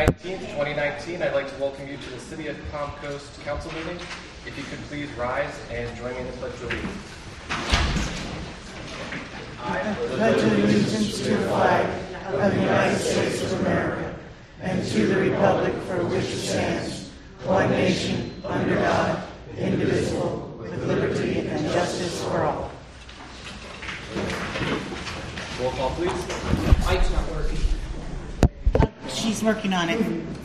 19th, 2019. I'd like to welcome you to the City of Palm Coast Council meeting. If you could please rise and join me in the Pledge of Allegiance. I pledge allegiance to the flag of the United States of America and to the republic for which it stands, one nation, under God, indivisible, with liberty and justice for all. Roll call, please. Mike's not working. She's working on it.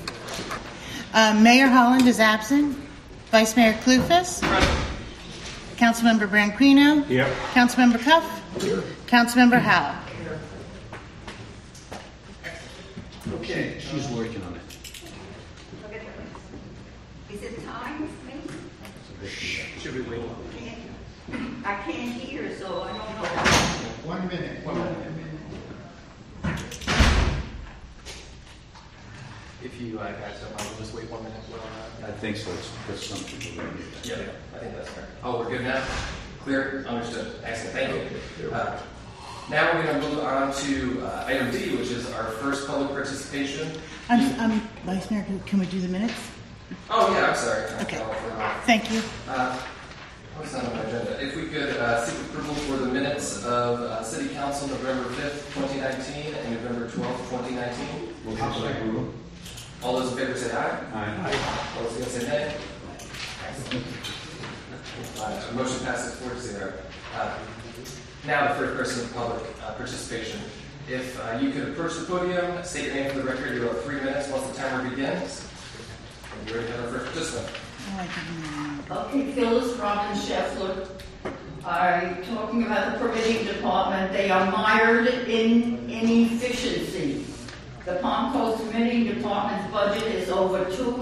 Mayor Holland is absent. Vice Mayor Clufus. Councilmember Branquino. Yep. Councilmember Cuff. Councilmember Howell. Okay, she's working on it. Is it time? Should we wait? I can't hear, so I don't know. 1 minute. If you guys don't mind, we'll just wait 1 minute. I think so. It's because some people don't need that. Yeah, I think that's fair. Oh, we're good now? Clear? Understood. Excellent. Thank you. Now we're going to move on to item D, which is our first public participation. Vice Mayor, can we do the minutes? Oh, yeah, I'm sorry. Okay. Thank you. What's on my agenda? If we could seek approval for the minutes of City Council November 5th, 2019 and November 12th, 2019. Motion to approve. All those in favor say aye. Aye. All those against say nay. Excellent. Motion passes 4-0. Now the first person of public participation. If you could approach the podium, state your name for the record. You have 3 minutes once the timer begins. And you're ready to have our first participant. Okay, Phyllis Robin Scheffler. I'm talking about the permitting department. They are mired in inefficiency. The Palm Coast Permitting Department's budget is over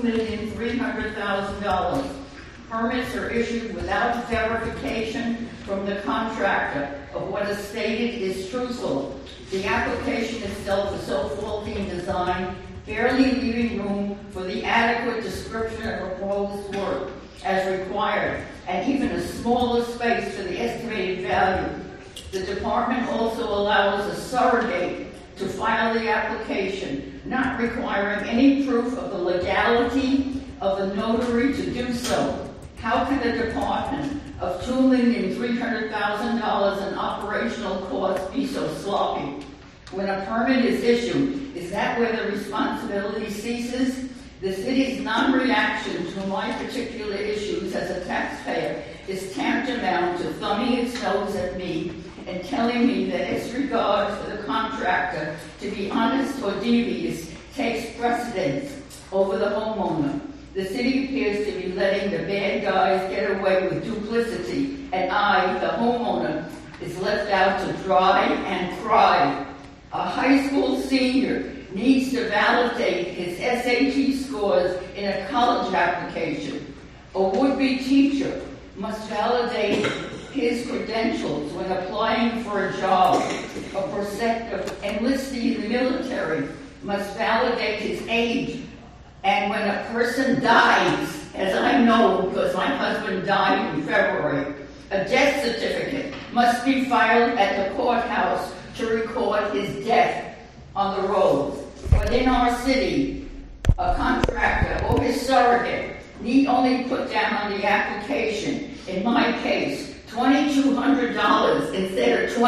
$2,300,000. Permits are issued without verification from the contractor of what is stated is truthful. The application itself is so faulty in design, barely leaving room for the adequate description of proposed work as required, and even a smaller space for the estimated value. The department also allows a surrogate to file the application, not requiring any proof of the legality of the notary to do so. How can a department of $2,300,000 in operational costs be so sloppy? When a permit is issued, is that where the responsibility ceases? The city's non-reaction to my particular issues as a taxpayer is tantamount to thumbing its nose at me and telling me that its regard for the contractor to be honest or devious takes precedence over the homeowner. The city appears to be letting the bad guys get away with duplicity, and I, the homeowner, is left out to dry and cry. A high school senior needs to validate his SAT scores in a college application. A would-be teacher must validate his credentials when applying for a job. A prospective enlistee in the military must validate his age. And when a person dies, as I know because my husband died in February, a death certificate must be filed at the courthouse to record his death on the rolls. But in our city, a contractor or his surrogate need only put down on the application, in my case, $2,200 instead of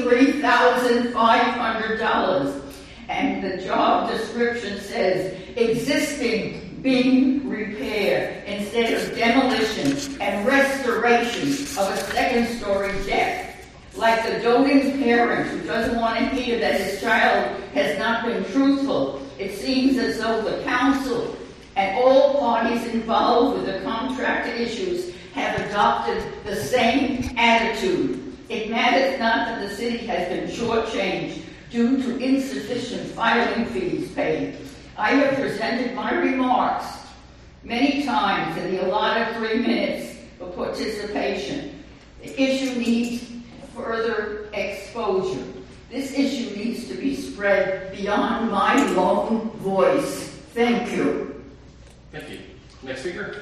$23,500. And the job description says existing being repair instead of demolition and restoration of a second-story deck. Like the doting parent who doesn't want to hear that his child has not been truthful, it seems as though the council and all parties involved with the contractor issues have adopted the same attitude. It matters not that the city has been shortchanged due to insufficient filing fees paid. I have presented my remarks many times in the allotted 3 minutes for participation. The issue needs further exposure. This issue needs to be spread beyond my lone voice. Thank you. Thank you. Next speaker.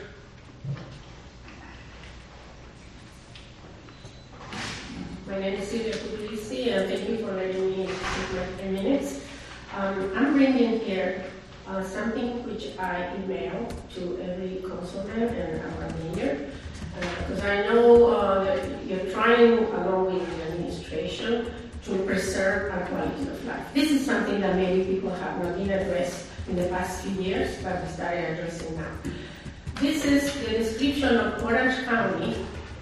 My name is Silvia Puglisi, and thank you for letting me take my 10 minutes. I'm bringing here something which I email to every councilman and our mayor, because I know that you're trying, along with the administration, to preserve our quality of life. This is something that many people have not been addressed in the past few years, but we started addressing now. This is the description of Orange County,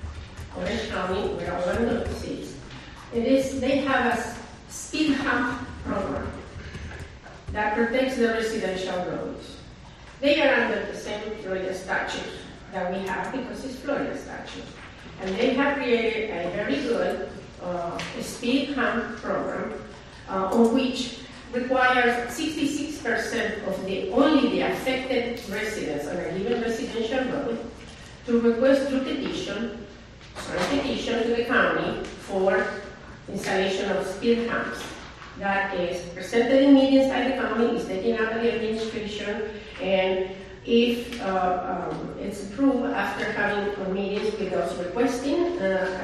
where Orlando sits. They have a speed hump program that protects the residential roads. They are under the same Florida statute that we have because it's Florida statute. And they have created a very good speed hump program on which requires 66% of only the affected residents on a given residential road to request through petition to the county for installation of speed humps. That is presented in meetings by the county, is taken out of the administration, and if it's approved after having meetings with those requesting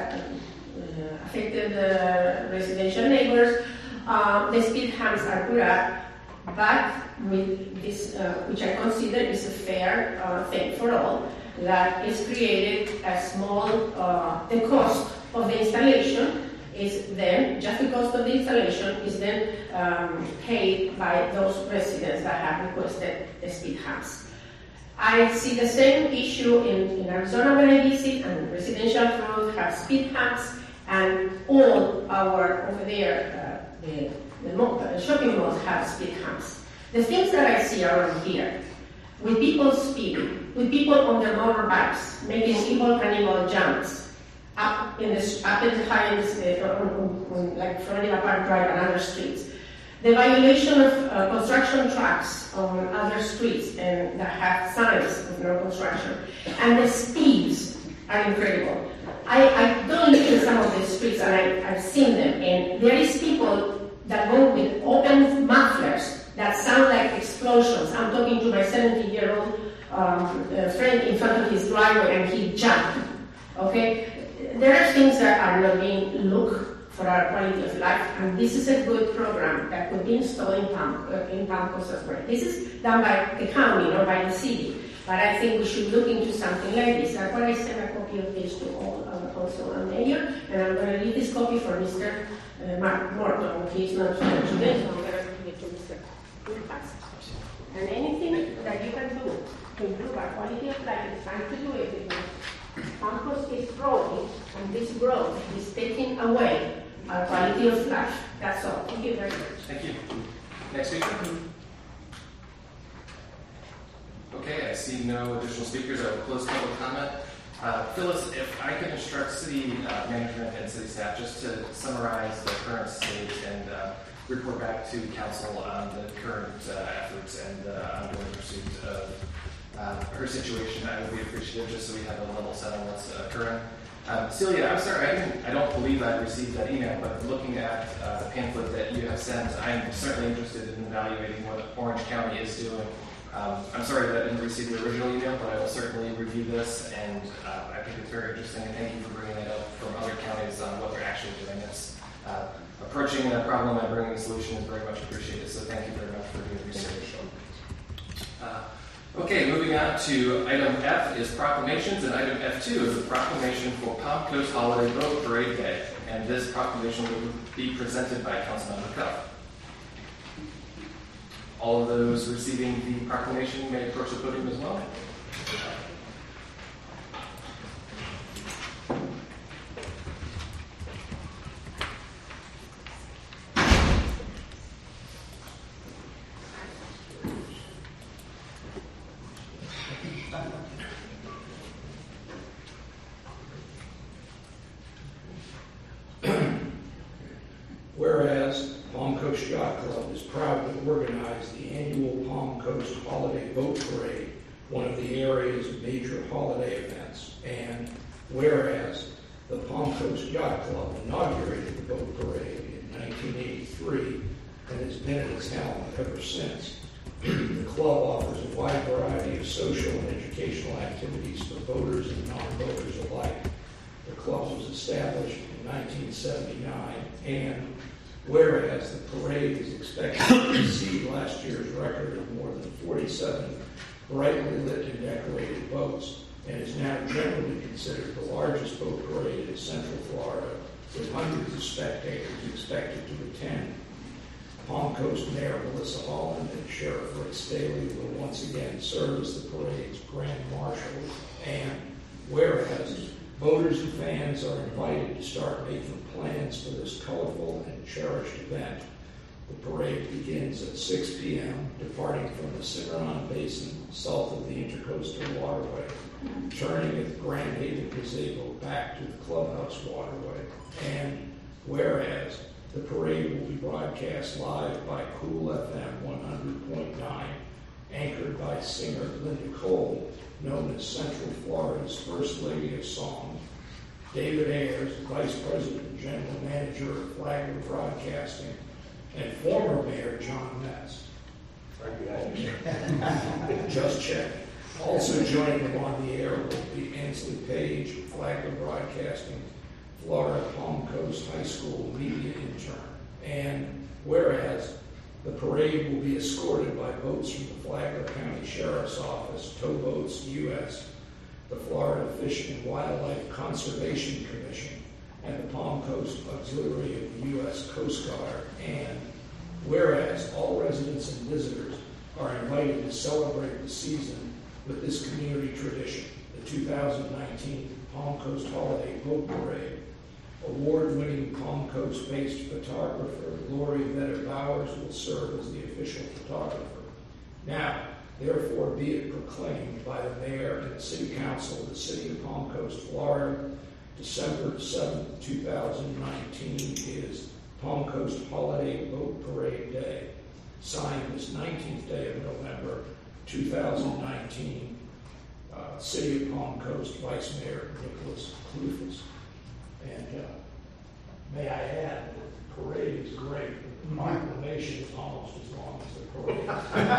affected residential neighbors, the speed humps are put up, but with this, which I consider is a fair thing for all, that is created a small, the cost of the installation is then, just the cost of the installation is then paid by those residents that have requested the speed humps. I see the same issue in Arizona when I visit, and residential roads have speed humps, and all our, over there, the shopping malls have speed humps. The things that I see around here, with people speeding, with people on their motorbikes, making evil cannibal jumps, up in the highest, like Florida Park Drive and other streets. The violation of construction trucks on other streets and that have signs of no construction. And the speeds are incredible. I don't live in some of the streets and I've seen them, and there is people that go with open mufflers that sound like explosions. I'm talking to my 70-year-old friend in front of his driveway and he jumped, okay? There are things that are not being looked for our quality of life, and this is a good program that could be installed in Palmcoast as well. This is done by the county, not by the city, but I think we should look into something like this. That's why I sent a copy of this to all our council and mayor, and I'm going to leave this copy for Mr. Mark Morton. He's not here today, so I'm going to give it to Mr. Wilcox. And anything that you can do to improve our quality of life, it's time to do it, because Palmcoast is growing, and this growth is taking away our quality of life. That's all. Thank you very much. Thank you. Next speaker. Okay, I see no additional speakers. I will close public comment. Phyllis, if I could instruct city management and city staff just to summarize the current state and report back to council on the current efforts and ongoing pursuit of her situation, I would be appreciative, just so we have a level set on what's occurring. Celia, I'm sorry, I don't believe I received that email, but looking at the pamphlet that you have sent, I'm certainly interested in evaluating what Orange County is doing. I'm sorry that I didn't receive the original email, but I will certainly review this, and I think it's very interesting, and thank you for bringing that up from other counties on what they're actually doing. It's approaching a problem and bringing a solution is very much appreciated, so thank you very much for doing research. Okay, moving on to item F is proclamations, and item F2 is a proclamation for Palmcoast Holiday Boat Parade Day, and this proclamation will be presented by Councilmember Cuff. All of those receiving the proclamation may approach the podium as well. Whereas Palm Coast Yacht Club is proud to organize the annual Palm Coast Holiday Boat Parade, one of the area's major holiday events, and whereas the Palm Coast Yacht Club inaugurated the boat parade in 1983 and has been at its helm ever since, the club offers a wide variety of social and educational activities for boaters and non-boaters alike. The club was established in 1979, and whereas the parade is expected to exceed last year's record of more than 47 brightly lit and decorated boats, and is now generally considered the largest boat parade in Central Florida, with hundreds of spectators expected to attend. Palm Coast Mayor Melissa Holland and Sheriff Rick Staley will once again serve as the parade's grand marshals. And whereas boaters and fans are invited to start making plans for this colorful and cherished event, the parade begins at 6 p.m., departing from the Cimarron Basin south of the Intercoastal Waterway, turning at the Grand Haven Gazebo back to the Clubhouse Waterway. And whereas the parade will be broadcast live by Cool FM 100.9, anchored by singer Linda Cole, known as Central Florida's First Lady of Song, David Ayers, Vice President and General Manager of Flagler Broadcasting, and former Mayor John Metz. Just check. Also joining them on the air will be Ansley Page, Flagler Broadcasting, Florida Palm Coast High School media intern. And whereas the parade will be escorted by boats from the Flagler County Sheriff's Office, Towboats US, the Florida Fish and Wildlife Conservation Commission, and the Palm Coast Auxiliary of the U.S. Coast Guard. And whereas all residents and visitors are invited to celebrate the season with this community tradition, the 2019 Palm Coast Holiday Boat Parade. Award-winning Palm Coast-based photographer Lori Vetter-Bowers will serve as the official photographer. Now, therefore be it proclaimed by the Mayor and the City Council of the City of Palm Coast, Florida, December 7, 2019 is Palm Coast Holiday Boat Parade Day. Signed this 19th day of November 2019, City of Palm Coast Vice Mayor Nicholas Kloufas. And may I add that the parade is great. The proclamation is almost as long as the parade.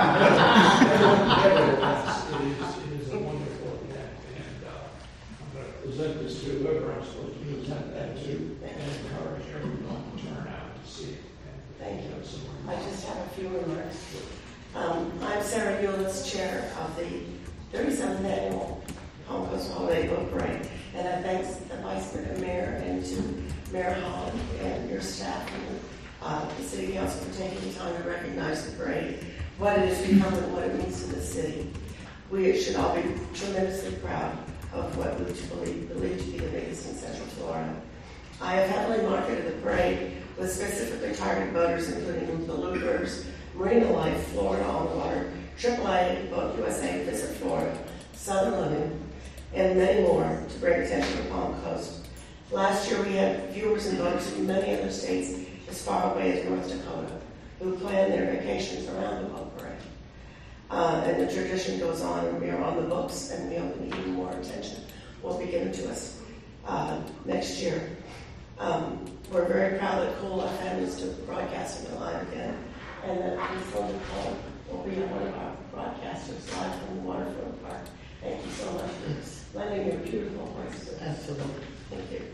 Nevertheless, it is a wonderful event, and I'm going to present this to whoever I'm supposed to present that to, and encourage everyone to turn out to see it. Thank you. I just have a few remarks. I'm Sarah Hewlett's chair of the 37th Annual Palm Coast Holiday Boat Parade, and I thank the Vice Mayor and to Mayor Holland and your staff and the City Council for taking the time to recognize the parade, what it has become and what it means to the city. We should all be tremendously proud of what we believe to be the biggest in Central Florida. I have heavily marketed the parade with specifically targeted boaters, including the Loopers, Marina Life, Florida On the Water, AAA, Boat USA, Visit Florida, Southern Living, and many more to bring attention to Palm Coast. Last year we had viewers and boaters from many other states as far away as North Dakota who planned their vacations around the boat parade. And the tradition goes on, and we are on the books, and we hope that even more attention will be given to us next year. We're very proud that Cool FM is broadcasting live again, and that Ms. Linda Cole will be one of our broadcasters live from the Waterfront Park. Thank you so much for lending your beautiful voice to us. Absolutely. Thank you.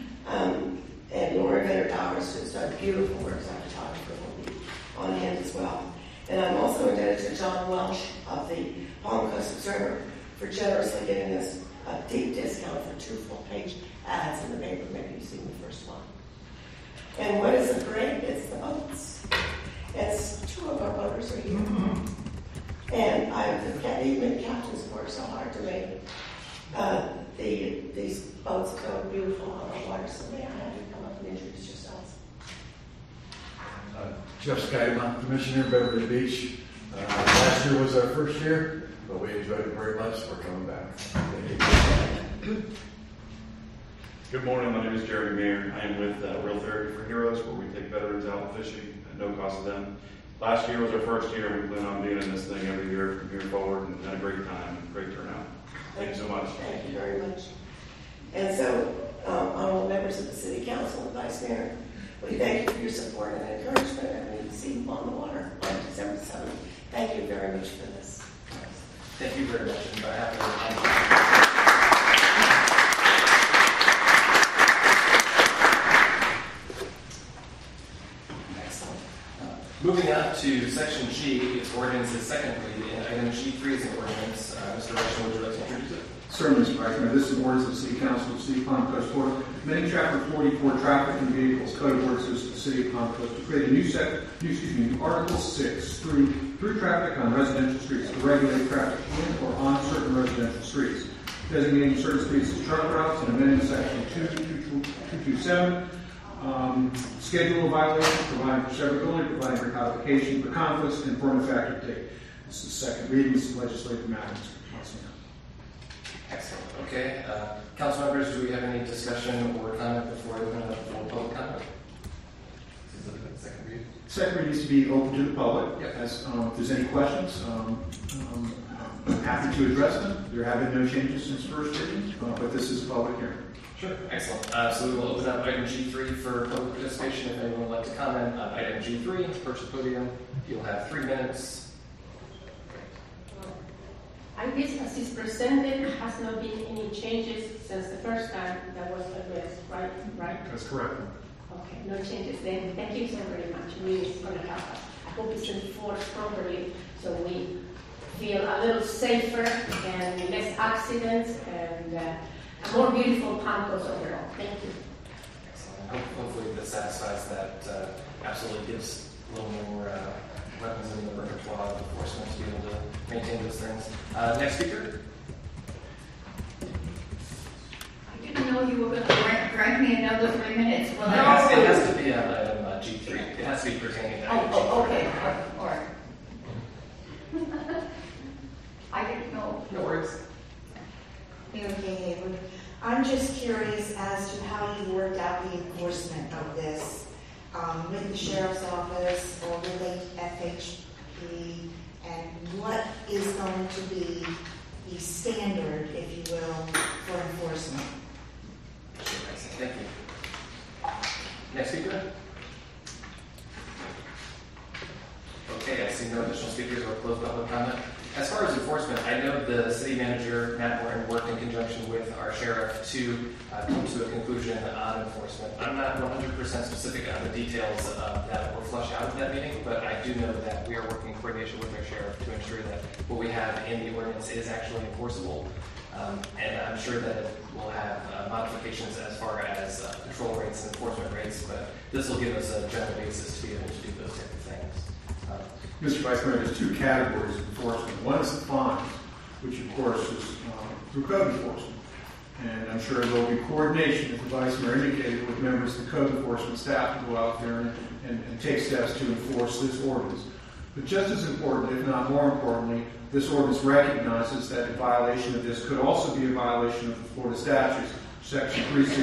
And Laura Vetter-Bowers, who's done beautiful work as our photographer, will be on hand as well. And I'm also indebted to John Welsh of the Palm Coast Observer for generously giving us a deep discount for 2 full-page ads in the paper. Maybe you've seen the first one. And what is the parade? It's the boats. It's 2 of our boaters are here. And the evening captains worked so hard to make these boats go beautiful on the water. So may I have you come up and introduce yourselves? Jeff Skydemont, Commissioner, Beverly Beach. Last year was our first year, but we enjoyed it very much. We're coming back. Good morning, my name is Jeremy Mayer. I am with Real Therapy for Heroes, where we take veterans out fishing at no cost to them. Last year was our first year. We plan on being in this thing every year from here forward, and had a great time, great turnout. Thank you so much. Thank you very much. And so, honorable members of the City Council and Vice Mayor, we thank you for your support and encouragement, and we see you on the water on December 7th. Thank you very much for this. Thank you very much. And by having Moving on to section G, it's ordinance's second read, and item G3 is an ordinance. Mr. Rushing, would you like to introduce it? Certainly, Mr. Vice Mayor. This is an ordinance of the City Council of the City of Palm Coast, Florida, amending Chapter 44, Traffic and Vehicles, Code of Ordinances of the City of Palm Coast to create a new Article 6 through traffic on residential streets to regulate traffic in or on certain residential streets, designating certain streets as truck routes and amending Section 227, schedule of violations, providing for severability, providing for codification, for conflicts, and for an effective date. This is the second reading. This is legislative matters. Excellent. Okay. Council members, do we have any discussion or comment before we open it up for public comment? This is the second read. Second reading needs to be open to the public. Yep. As, if there's any questions, I'm happy to address them. There have been no changes since first reading, but this is a public hearing. Sure. Excellent. So we will open up item G3 for public participation. If anyone would like to comment on item G3, approach the podium. You'll have 3 minutes. I guess as is presented, has not been any changes since the first time that was addressed, right? That's correct. Okay, no changes then. Thank you so very much. Really, it's going to help us. I hope it's enforced properly so we feel a little safer and less accidents and a more beautiful Palm Coast overall. Thank you. Excellent. Hopefully this satisfies that. Absolutely gives a little more weapons in the repertoire of enforcement to be able to maintain those things. Next speaker. I didn't know you were going to grant me another 3 minutes. Well, It has to be on item G3. It has to be pertaining to item G3. okay. All right. I didn't know. No worries. Mayor Kay Haywood, I'm just curious as to how you worked out the enforcement of this with the Sheriff's Office or with FHP, and what is going to be the standard, if you will, for enforcement? Thank you. Next speaker. Okay, I see no additional speakers or closed public comment. As far as enforcement, I know the city manager, Matt Morton, worked in conjunction with our sheriff to come to a conclusion on enforcement. I'm not 100% specific on the details that were flushed out of that meeting, but I do know that we are working in coordination with our sheriff to ensure that what we have in the ordinance is actually enforceable. And I'm sure that it will have modifications as far as patrol rates and enforcement rates, but this will give us a general basis to be able to do those type of things. Mr. Vice Mayor, there's two categories of enforcement. One is the fines, which of course is through code enforcement. And I'm sure there will be coordination, as the Vice Mayor indicated, with members of the code enforcement staff to go out there and take steps to enforce this ordinance. But just as important, if not more importantly, this ordinance recognizes that a violation of this could also be a violation of the Florida statutes, Section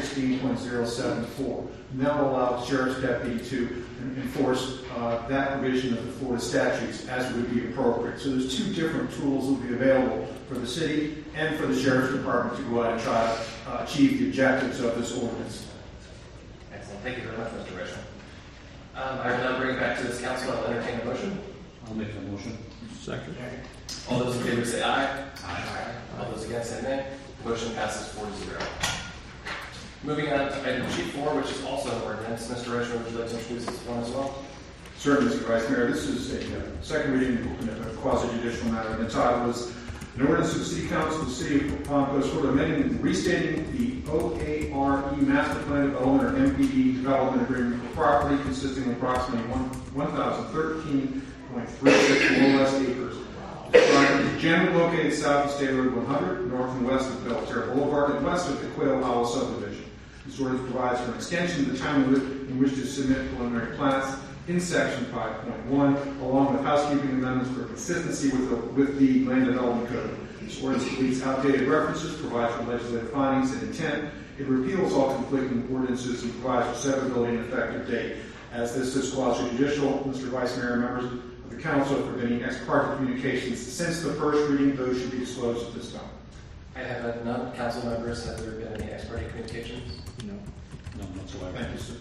316.074. And that will allow the sheriff's deputy to enforce that provision of the Florida statutes as would be appropriate. So there's two different tools that will be available for the city and for the sheriff's department to go out and try to achieve the objectives of this ordinance. Excellent. Thank you very much, Mr. Gresham. I will now bring it back to this council. I'll entertain a motion. I'll make the motion. Second. All those in favor say aye. Aye. All those against say nay. Motion passes 4-0. Moving on to item G4, which is also an ordinance. Mr. Rocha, would you like to introduce this one as well? Certainly, Mr. Vice Mayor. This is a second reading of a quasi-judicial matter. And the title is an ordinance of the City Council of the City of Palm Coast, Florida, amending and restating the OARE Master Plan Development or MPD Development Agreement for property consisting of approximately 1,013.36 more or less acres. Generally located south of State Road 100, north and west of Belterra Boulevard, and west of the Quail Hollow subdivision. This ordinance provides for an extension of the time limit in which to submit preliminary plats in Section 5.1, along with housekeeping amendments for consistency with the Land Development Code. This ordinance deletes outdated references, provides for legislative findings and intent. It repeals all conflicting ordinances and provides for severability and effective date. As this is quasi-judicial, Mr. Vice Mayor, members of the Council, if there have been any ex parte communications since the first reading, those should be disclosed at this time. I have had none. Council members, have there been any ex parte communications? No. None whatsoever. Thank you, sir.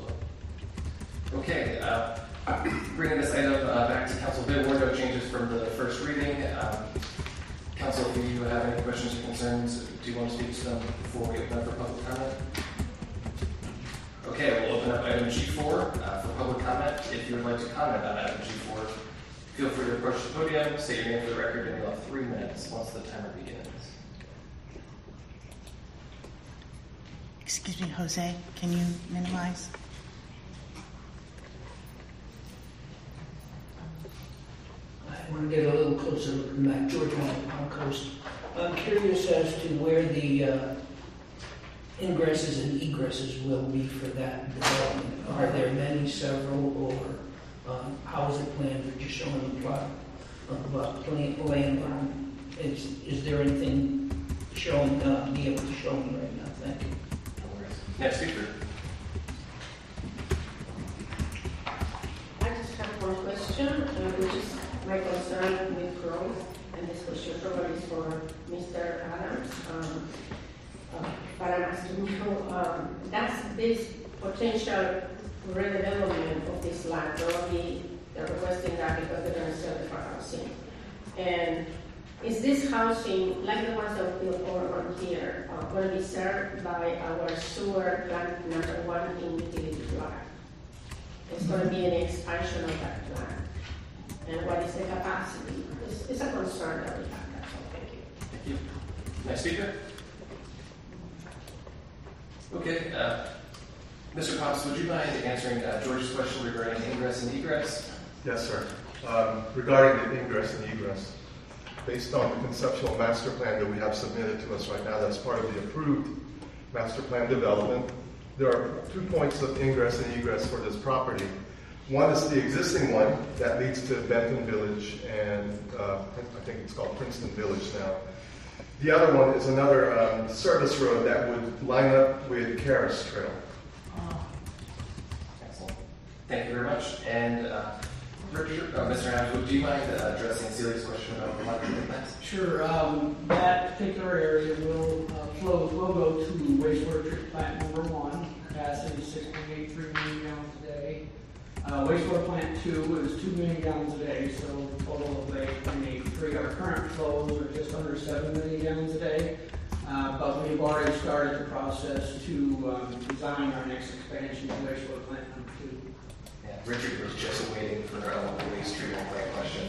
Okay, bringing this item back to Council. There were no changes from the first reading. Council, if you have any questions or concerns, do you want to speak to them before we open up for public comment? Okay, we'll open up item G4 for public comment. If you would like to comment on item G4, feel free to approach the podium, state your name for the record, and you'll have 3 minutes once the timer begins. Excuse me, Jose, can you minimize? I want to get a little closer looking at Georgia Palm Coast. I'm curious as to where the ingresses and egresses will be for that development. Are there many, several, or how is it planned? You're just showing the plot of land. Is there anything showing, be able to show me right now? Thank you. Next speaker. I just have one question, which is my concern with growth, and this question probably is for Mr. Adams. But I'm asking you, that's this potential redevelopment of this land. Probably they're requesting that because they're going to sell it for housing. And is this housing, like the ones that we built over on here, going to be served by our sewer plant number 1 in utility block? It's going to be an expansion of that plant. And what is the capacity? It's a concern that we have. That's all. Thank you. Thank you. Next speaker. Okay, Mr. Pops, would you mind answering George's question regarding ingress and egress? Yes, sir. Regarding the ingress and egress, based on the conceptual master plan that we have submitted to us right now, that's part of the approved master plan development, there are 2 points of ingress and egress for this property. One is the existing one that leads to Benton Village, and I think it's called Princeton Village now. The other one is another service road that would line up with Karis Trail. Excellent. Thank you very much. And Richard, Mr. Adams, do you mind addressing Celia's question about the electric plants? Sure. That particular area will go to wastewater treatment plant number 1, capacity 6.83 million gallons a day. Wastewater plant 2 is 2 million gallons a day, so a total of 8.83. Our current flows are just under 7 million gallons a day, but we've already started the process to design our next expansion to wastewater plant number 2. Yeah, Richard was just waiting for our waste treatment plant question.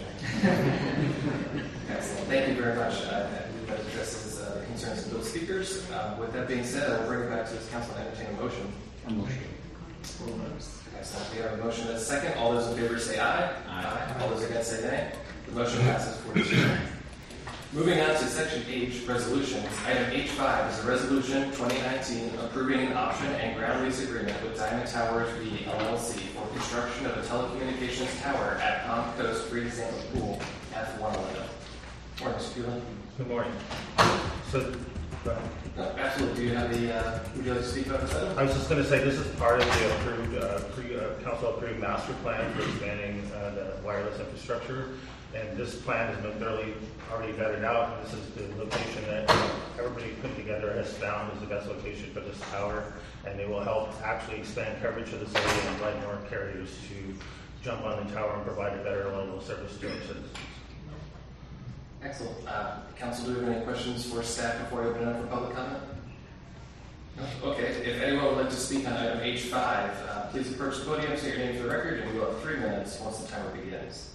Excellent. Thank you very much. That addresses the concerns of those speakers. With that being said, I will bring it back to this council and entertain a motion. A motion. Excellent. We have a motion and a second. All those in favor say aye. Aye. All those against say nay. The motion passes 4-0. Moving on to section H, resolutions. Item H5 is a resolution 2019 approving an option and ground lease agreement with Diamond Towers V LLC for construction of a telecommunications tower at Palm Coast Free Example Pool F111. Morning, Mr. Pulin. Good morning. So, absolutely. Do you have would you like to speak about this item? I was just going to say this is part of the approved, council-approved master plan for expanding the wireless infrastructure. And this plan has been thoroughly already vetted out. This is the location that everybody put together has found is the best location for this tower. And it will help actually expand coverage of this area and invite more carriers to jump on the tower and provide a better level of service to our citizens. Excellent. Council, do you have any questions for staff before we open it up for public comment? No? Okay. If anyone would like to speak on item H5, please approach the podium, say your name for the record, and we will have 3 minutes once the timer begins.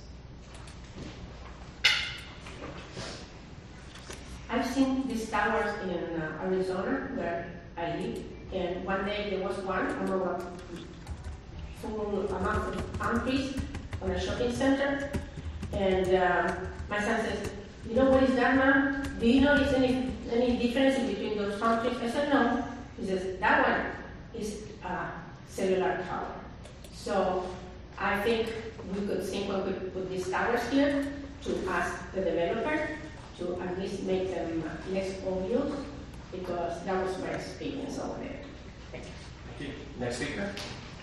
I've seen these towers in Arizona, where I live, and one day there was one among a full amount of palm trees on a shopping center, and my son says, "You know what is that, Mom? Do you notice any difference between those palm trees?" I said, "No." He says, "That one is a cellular tower." So I think we could think when we put these towers here to ask the developer to at least make them less obvious, because that was my experience over there. Thank you. Thank you. Next speaker.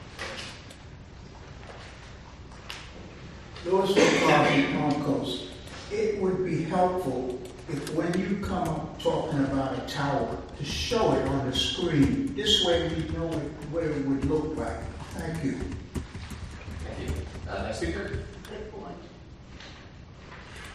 Those from Palm Coast, it would be helpful if when you come up talking about a tower, to show it on the screen. This way we know what it would look like. Thank you. Thank you. Next speaker.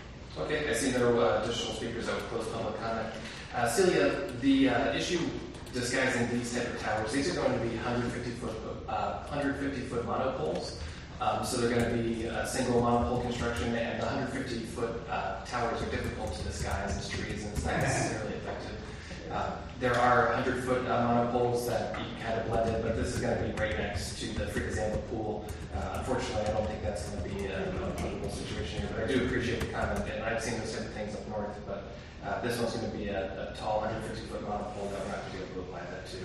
Okay, I see no additional speakers. I will close public comment. Celia, the issue disguising these type of towers. These are going to be 150-foot monopoles. So they're going to be single monopole construction, and the 150-foot towers are difficult to disguise as trees, and it's not necessarily effective. There are 100-foot monopoles that you can kind of blend in, but this is going to be right next to the Frida Zamba pool. Unfortunately, I don't think that's going to be a comfortable situation here, but I do appreciate the comment, and I've seen those type of things up north, but this one's going to be a tall 150-foot monopole that we're not going to be able to apply that to.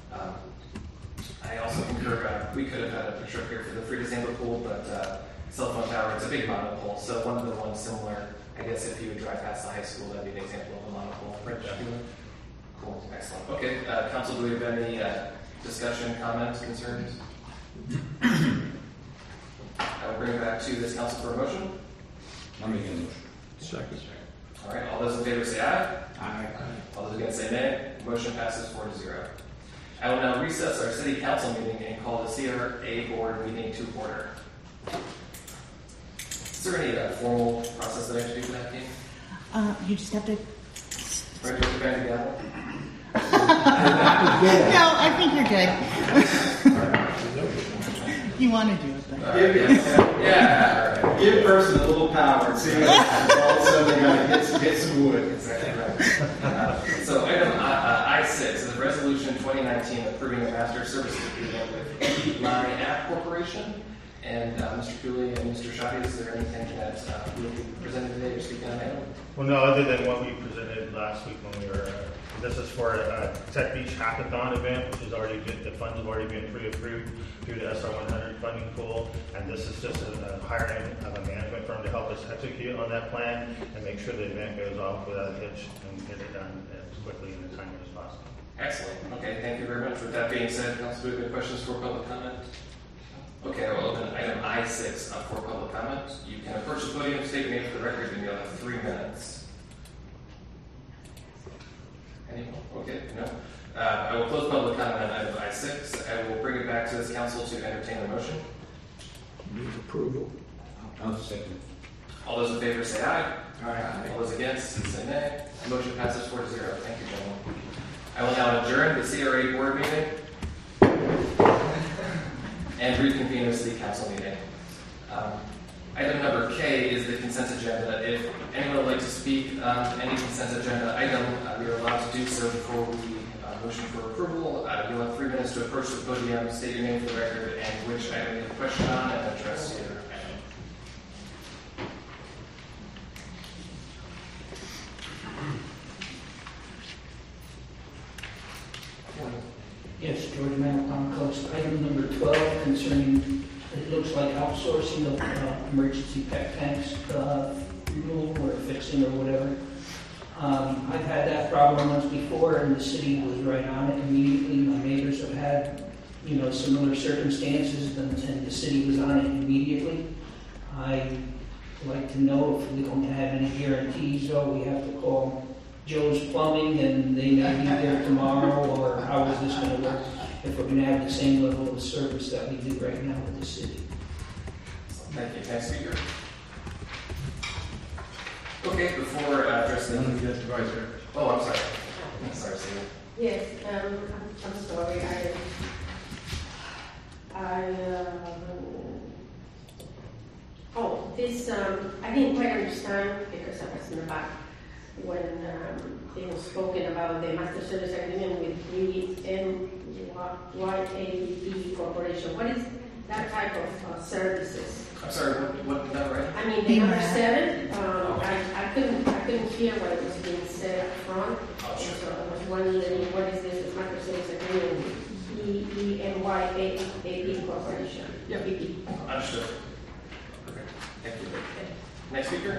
I also concur, we could have had a picture up here for the Frida Zamba pool, but cell phone tower, it's a big monopole, so one of the ones similar, I guess if you would drive past the high school, that'd be an example of a monopole. Right, cool, excellent. Okay, Council, do we have any discussion, comments, concerns? I will bring it back to this council for a motion. I'll make a motion. Second. All right, all those in favor say aye. Aye. All those against say nay. Motion passes 4-0. I will now recess our city council meeting and call the CRA board meeting to order. Is there any formal process that I should do for that team? You just have to. Right, to bang the gavel? No, I think you're good. You want to do it, though. Yeah. Give a person a little power. See, all of a sudden they got to get some wood. Exactly right. So item I-6 is a resolution 2019 approving a master services agreement with My App Corporation. And Mr. Cooley and Mr. Shafi, is there anything that will be presented today or speaking on that? Well, no, other than what we presented last week when we were, this is for a Tech Beach Hackathon event, which is already good, the funds have already been pre-approved through the SR 100 funding pool, and this is just a hiring of a management firm to help us execute on that plan and make sure the event goes off without a hitch and get it done as quickly and as timely as possible. Excellent. Okay, thank you very much. With that being said, Council, do we have any questions for public comment? Okay, I will open item I-6 up for public comment. You can approach the podium, state your name for the record, and you'll have 3 minutes. Anyone? Okay, no. I will close public comment on item I-6. I will bring it back to this council to entertain the motion. Move approval. I'll second. All those in favor say aye. Aye. All those against say nay. The motion passes 4-0. Thank you, gentlemen. I will now adjourn the CRA board meeting and reconvene the city council meeting. Item number K is the consent agenda. If anyone would like to speak on any consent agenda item, we are allowed to do so before we motion for approval. You'll have 3 minutes to approach the podium, state your name for the record, and which item you have a question on, and address your item. Yes, George Mann, Palm Coast. Item number 12 concerning, it looks like outsourcing of emergency pet tanks removal or fixing or whatever. I've had that problem once before, and the city was right on it immediately. My neighbors have had, similar circumstances, and the city was on it immediately. I'd like to know if we don't have any guarantees, though. We have to call Joe's Plumbing, and they may be there tomorrow, or how is this going to work if we're going to have the same level of service that we do right now with the city? Thank you. Next speaker. Okay, before addressing the Yes, Vice Chair. Oh, I'm sorry. I'm sorry, Steve. Yes, I'm sorry. I didn't quite understand because I was in the back when it was spoken about the master service agreement with YAB Corporation. What is that type of services? I'm sorry, what number? I mean, the number 7. I couldn't hear what it was being said up front. Oh, sure. So I was wondering, what is this master service agreement? YAB Corporation. Yeah. Understood. Okay. Thank you. Next speaker.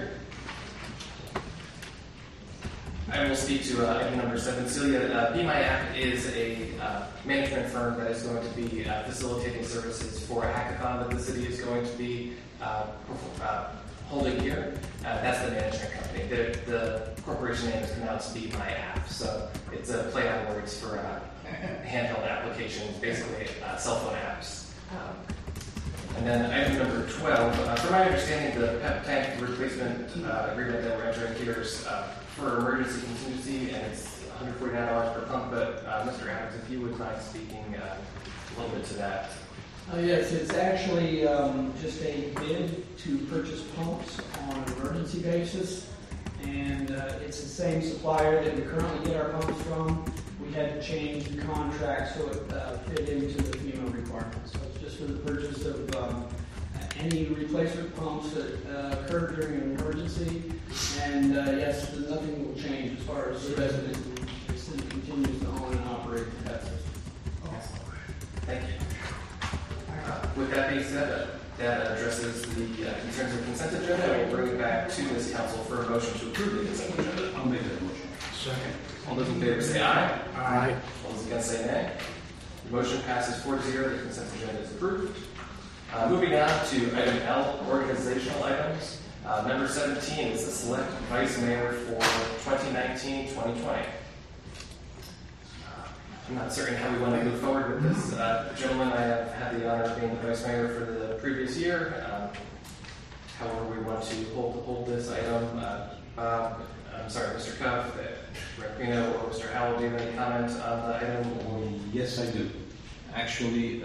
I will speak to item number 7. Celia, Be My App is a management firm that is going to be facilitating services for a hackathon that the city is going to be holding here. That's the management company. The corporation name is pronounced Be My App, so it's a play on words for handheld applications, basically cell phone apps. And then item number 12, from my understanding, the PEP tank replacement agreement that we're entering here is for emergency contingency, and it's $149 per pump. But Mr. Adams, if you would mind speaking a little bit to that. Yes, it's actually just a bid to purchase pumps on an emergency basis, and it's the same supplier that we currently get our pumps from. We had to change the contract so it fit into the FEMA requirements. So it's just for the purchase of any replacement pumps that occur during an emergency, and yes, nothing will change as far as the resident. The city continues to own and operate that system. Thank you. With that being said, that addresses the concerns of the consent agenda. We'll bring it back to this council for a motion to approve the consent agenda. I'll make that motion. Second. All those in favor say aye. Aye. All those against say nay. The motion passes 4-0. The consent agenda is approved. Moving on to item L, organizational items. Number 17 is the select vice mayor for 2019-2020. I'm not certain how we want to move forward with this. Gentlemen, I have had the honor of being the vice mayor for the previous year. However, we want to hold this item. I'm sorry, Mr. Cuff, Rapino, or Mr. Howell, do you have any comments on the item? Yes, I do. Actually,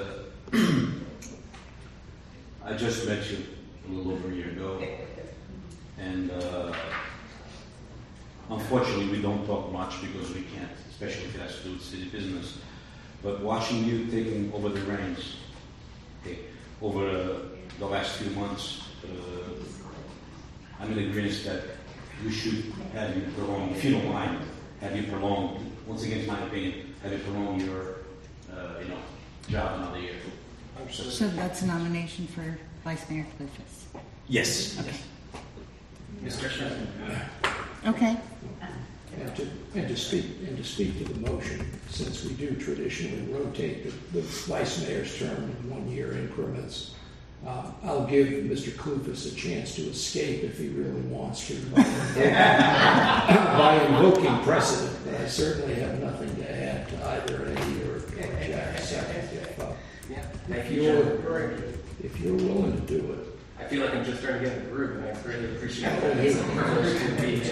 I just met you a little over a year ago, and unfortunately we don't talk much because we can't, especially if it has to do with city business. But watching you taking over the reins over the last few months, I'm in agreement that we should have you prolong, if you don't mind, have you prolong, once again, it's my opinion, have you prolong your job another year. So that's a nomination for Vice Mayor Clufus. Yes. Okay. Mr. Chairman. Okay. And to speak to the motion, since we do traditionally rotate the vice mayor's term in 1 year increments, I'll give Mr. Clufus a chance to escape if he really wants to by invoking precedent. But I certainly have nothing to add to either Eddie or Jack's second. Thank you, If you're willing to do it. I feel like I'm just starting to get in the groove, and I really appreciate it. It's a privilege to be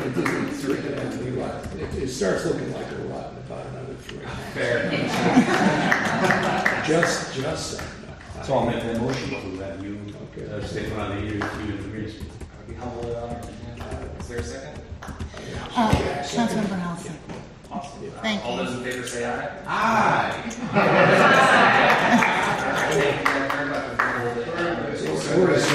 It starts looking like a lot in about another 3 months. fair. Just So I'll make that motion to have you stay for another year if you agree. I'll be humble enough. Is there a second? Councilmember Halsey. Awesome. Thank All you. those in favor say aye. Aye. Thank you very much. Or as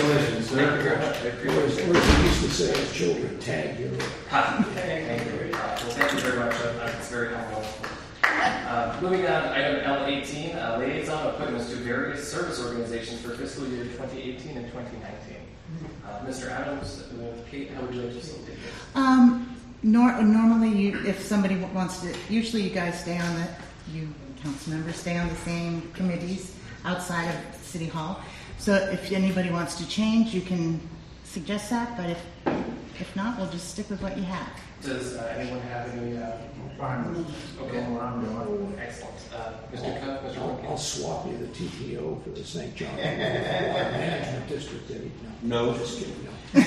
we used to say as children, tag your Thank you. Well, thank you very much. It's very helpful. Moving on, item L18, liaison appointments to various service organizations for fiscal year 2018 and 2019. Mr. Adams, Kate, how would you like to facilitate this? Normally, if somebody wants to, usually you guys stay on you council members stay on the same committees outside of City Hall. So if anybody wants to change, you can suggest that, but if not, we'll just stick with what you have. Does anyone have any? Fine. Okay. Excellent. Mr. Cuff, Mr. Wilkins? I'll swap you the TPO for the St. John Management District. No. Just kidding. No.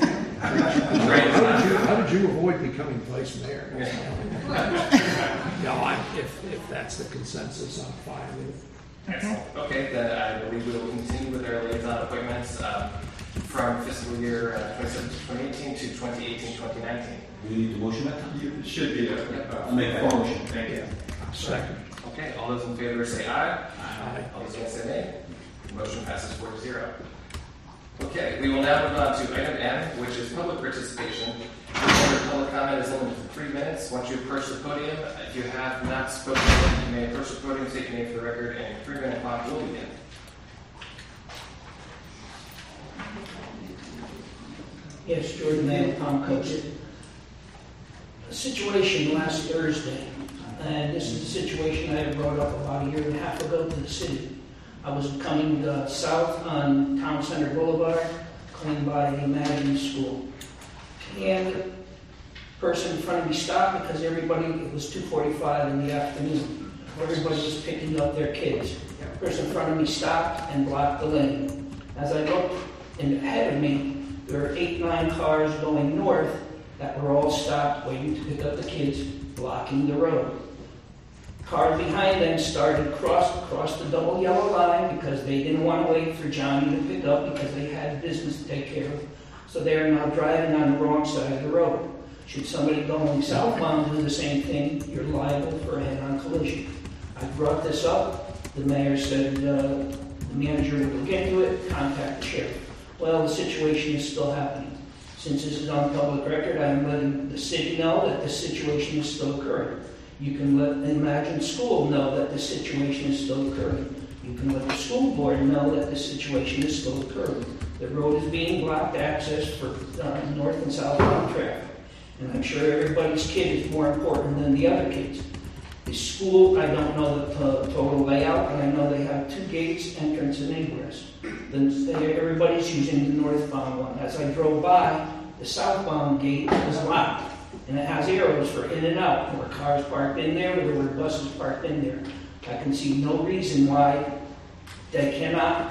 How did you avoid becoming vice mayor? No, if that's the consensus, I'm fine with it. Excellent. Okay, then I believe we will continue with our liaison appointments from fiscal year 2018 to 2018-2019. Do you need to motion that? It should be I'll make that motion. Thank you. Second. Okay, all those in favor say aye. Aye. All those against say nay. The motion passes 4-0. Okay, we will now move on to item M, which is public participation. Remember, public comment is limited to 3 minutes. Once you approach the podium, if you have not spoken, you may approach the podium, state your name for the record, and your 3-minute clock will begin. Yes, Jordan Mann, Palm Coast. A situation last Thursday, and this is a situation I had brought up about a year and a half ago to the city. I was coming south on Town Center Boulevard, coming by the Imagine School. And the person in front of me stopped because it was 2:45 in the afternoon. Everybody was picking up their kids. The person in front of me stopped and blocked the lane. As I looked ahead of me, there were 8, 9 cars going north that were all stopped waiting to pick up the kids, blocking the road. Cars behind them started cross the double yellow line because they didn't want to wait for Johnny to pick up because they had business to take care of. So they are now driving on the wrong side of the road. Should somebody going southbound do the same thing, you're liable for a head-on collision. I brought this up. The mayor said the manager would look into it, contact the sheriff. Well, the situation is still happening. Since this is on public record, I am letting the city know that the situation is still occurring. You can let Imagine School know that the situation is still occurring. You can let the school board know that the situation is still occurring. The road is being blocked access for north and southbound traffic. And I'm sure everybody's kid is more important than the other kids. The school, I don't know the total layout, but I know they have 2 gates, entrance and egress. Everybody's using the northbound one. As I drove by, the southbound gate was locked. And it has arrows for in and out. There were cars parked in there, there were buses parked in there. I can see no reason why they cannot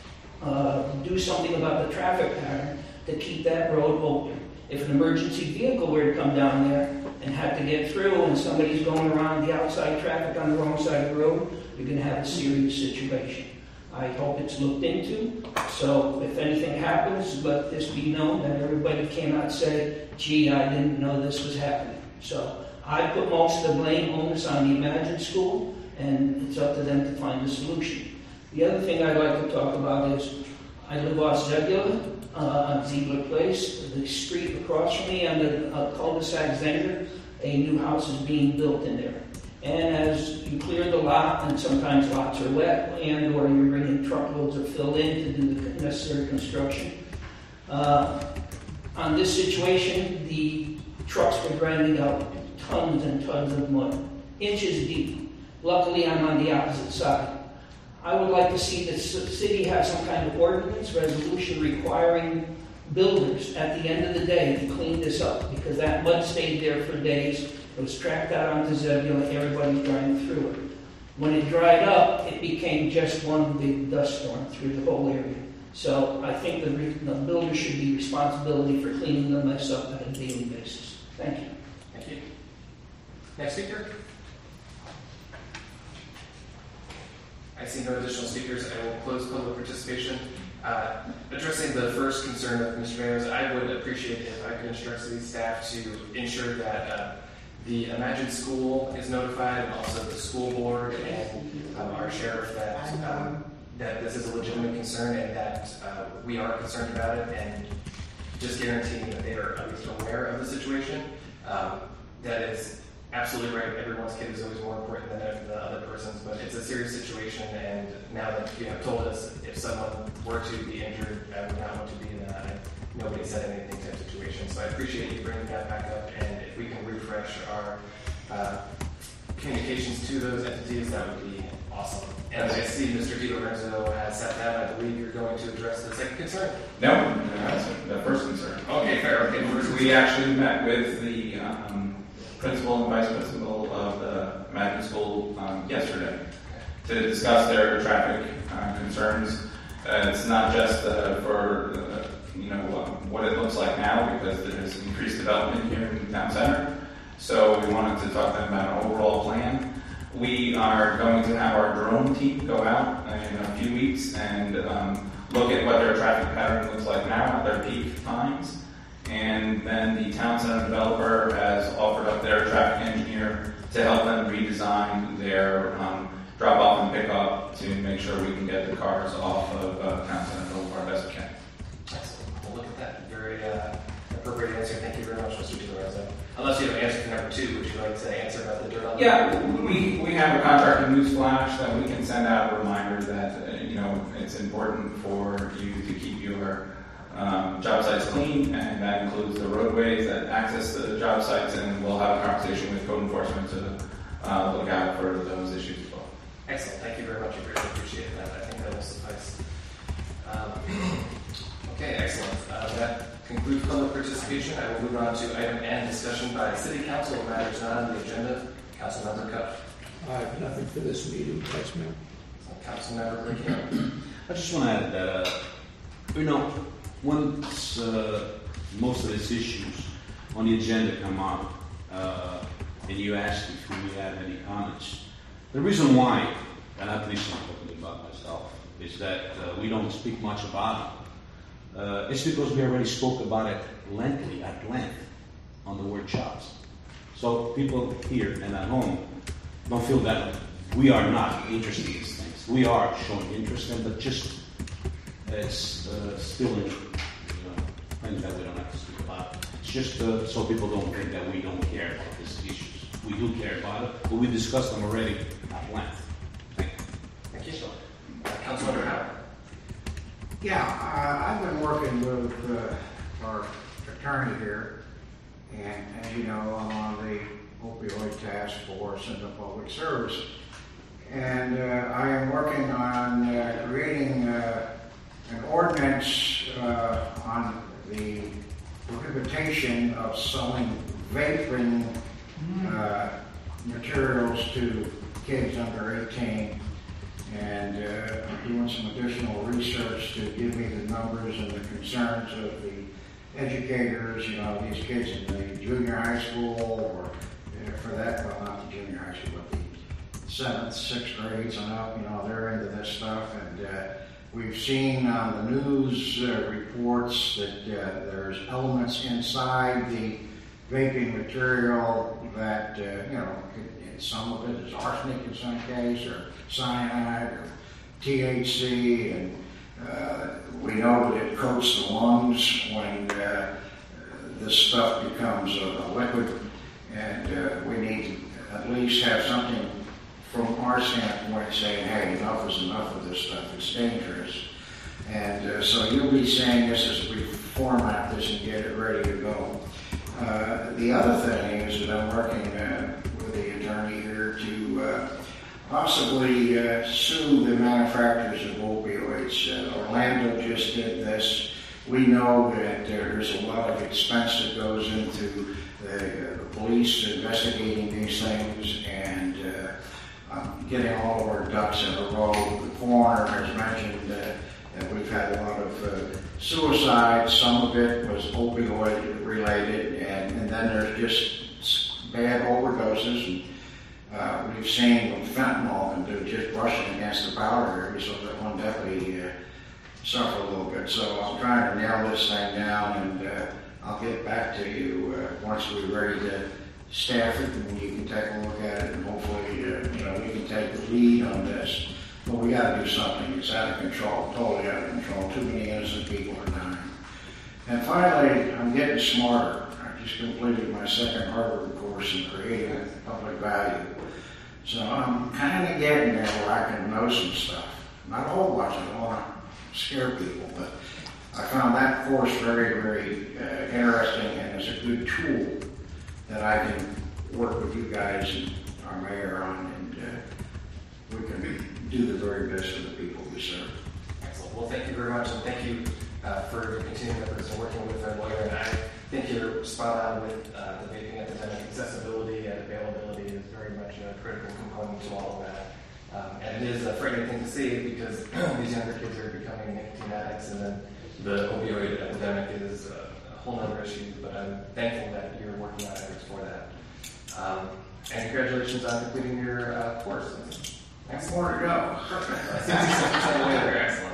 do something about the traffic pattern to keep that road open. If an emergency vehicle were to come down there and had to get through and somebody's going around the outside traffic on the wrong side of the road, you're going to have a serious situation. I hope it's looked into, so if anything happens, let this be known that everybody cannot say, gee, I didn't know this was happening. So I put most of the blame onus on the Imagine School, and it's up to them to find a solution. The other thing I'd like to talk about is, I live off Zebula, on Ziegler Place, the street across from me on the cul-de-sac Zender, a new house is being built in there. And as you clear the lot, and sometimes lots are wet, and or you're bringing truckloads are filled in to do the necessary construction. On this situation, the trucks were grinding out tons and tons of mud, inches deep. Luckily, I'm on the opposite side. I would like to see the city have some kind of ordinance resolution requiring builders at the end of the day to clean this up, because that mud stayed there for days. It was tracked out onto Zebulon, everybody driving through it. When it dried up, it became just one big dust storm through the whole area. So I think the builder should be responsible for cleaning the mess up on a daily basis. Thank you. Thank you. Next speaker. I see no additional speakers. I will close public participation. Addressing the first concern of Mr. Mayor's, I would appreciate if I could instruct city staff to ensure that the Imagine School is notified, and also the school board and our sheriff that this is a legitimate concern and that we are concerned about it, and just guaranteeing that they are at least aware of the situation. That is absolutely right. Everyone's kid is always more important than the other person's, but it's a serious situation, and now that you have told us if someone were to be injured, I would not want to be in that. Nobody said anything type situation. So I appreciate you bringing that back up, and if we can refresh our communications to those entities, that would be awesome. And I see Mr. DiLorenzo has sat down. I believe you're going to address the second concern. No, that's the first concern. Okay, fair. Okay, we actually met with the principal and vice principal of the Imagine School yesterday to discuss their traffic concerns. It's not just for what it looks like now, because there's increased development here in the town center. So we wanted to talk to them about an overall plan. We are going to have our drone team go out in a few weeks and look at what their traffic pattern looks like now at their peak times. And then the town center developer has offered up their traffic engineer to help them redesign their drop-off and pick-up to make sure we can get the cars off of town center Boulevard best we can. Excellent. We'll look at that. Very appropriate answer. Thank you very much, Mr. DiLorenzo. Unless you have an answer for number 2, would you like to answer about the dirt on the road? We have a contractor newsflash that we can send out a reminder that it's important for you to keep your job sites clean, and that includes the roadways that access the job sites, and we'll have a conversation with code enforcement to look out for those issues as well. Excellent. Thank you very much. I really appreciate that. I think that will suffice. Okay, excellent. That concludes public participation. I will move on to item N, discussion by City Council of matters not on the agenda. Councilmember Cuff. I have nothing for this meeting, Vice Mayor. Councilmember Briggs. I just want to add that, once most of these issues on the agenda come up, and you ask if we have any comments, the reason why, and at least I'm talking about myself, is that we don't speak much about it. It's because we already spoke about it at length on the workshops. So people here and at home don't feel that we are not interested in these things. We are showing interest in, but just it's still in things that we don't have to speak about. It's just so people don't think that we don't care about these issues. We do care about it, but we discussed them already at length. Thank you. Councilmember Howard. Yeah, I've been working with our attorney here, and as you know, I'm on the opioid task force in the public service. And I am working on creating an ordinance on the prohibition of selling vaping materials to kids under 18. And I'm doing some additional research to give me the numbers and the concerns of the educators, these kids in the junior high school, or for that, well, not the junior high school, but the 7th, 6th grades and up, they're into this stuff. And we've seen on the news reports that there's elements inside the vaping material that, some of it is arsenic in some case, or cyanide, or THC, and we know that it coats the lungs when this stuff becomes a liquid, and we need to at least have something from our standpoint saying, hey, enough is enough of this stuff, it's dangerous. And so you'll be saying this as we format this and get it ready to go. The other thing is that I'm working with the attorney here to possibly sue the manufacturers of opioids. Orlando just did this. We know that there's a lot of expense that goes into the police investigating these things and getting all of our ducks in a row. The coroner has mentioned that we've had a lot of suicide. Some of it was opioid related, and then there's just bad overdoses. And we've seen with fentanyl and they're just brushing against the powder area so that one deputy suffered a little bit. So I'm trying to nail this thing down, and I'll get back to you once we're ready to staff it, and you can take a look at it, and hopefully we can take the lead on this. But we got to do something. It's out of control, totally out of control. Too many innocent people are dying. And finally, I'm getting smarter. I just completed my second Harvard course in creating public value. So I'm kind of getting there where I can know some stuff. Not a whole bunch, I don't want to scare people, but I found that course very, very interesting, and it's a good tool that I can work with you guys and our mayor on, and we can do the very best for the people we serve. Excellent. Well, thank you very much, and thank you for your continuing efforts and working with our lawyer. And I think you're spot on with the vaping epidemic. Accessibility and availability is very much a critical component to all of that. And it is a frightening thing to see because these younger kids are becoming nicotine addicts, and then the opioid epidemic is a whole other issue. But I'm thankful that you're working on efforts for that. And congratulations on completing your course. Next more to go. Perfect. 66% of the way there. Excellent.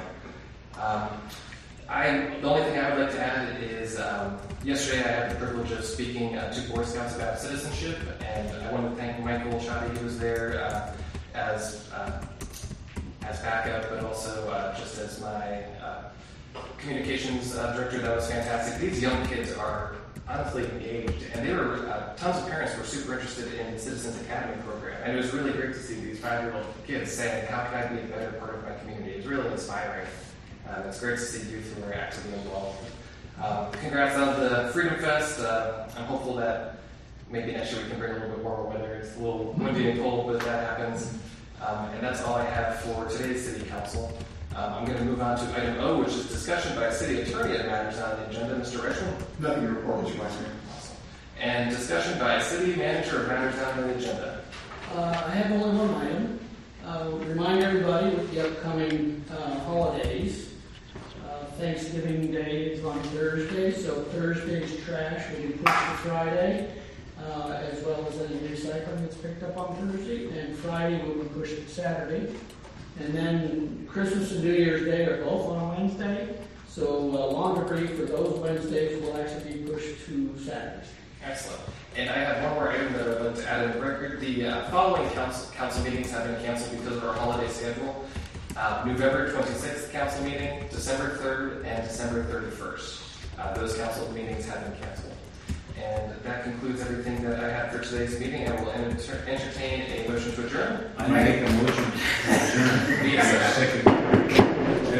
The only thing I would like to add is yesterday I had the privilege of speaking to Boy Scouts about citizenship, and I want to thank Michael Shadi, who was there as backup, but also just as my communications director. That was fantastic. These young kids are honestly engaged, and tons of parents were super interested in the Citizens Academy program, and it was really great to see these 5-year-old kids saying, how can I be a better part of my community? It's really inspiring. It's great to see youth who are actively involved. Congrats on the Freedom Fest. I'm hopeful that maybe next year we can bring a little bit warmer weather. It's a little windy and cold, but that happens. And that's all I have for today's City Council. I'm going to move on to item O, which is discussion by City Attorney that matters on the agenda. Mr. Richmond? Nothing to report, Mr. Vice Mayor. Awesome. And discussion by City Manager of matters on the agenda. I have only one item. Remind everybody with the upcoming holidays. Thanksgiving Day is on Thursday, so Thursday's trash will be pushed to Friday, as well as any recycling that's picked up on Thursday, and Friday will be pushed to Saturday. And then Christmas and New Year's Day are both on a Wednesday, so lawn debris for those Wednesdays will actually be pushed to Saturdays. Excellent. And I have one more item that I'd like to add in the record. The following council meetings have been canceled because of our holiday schedule. November 26th council meeting, December 3rd, and December 31st. Those council meetings have been canceled. And that concludes everything that I have for today's meeting. I will entertain a motion to adjourn. I make a motion to adjourn. Yes, sir. Second.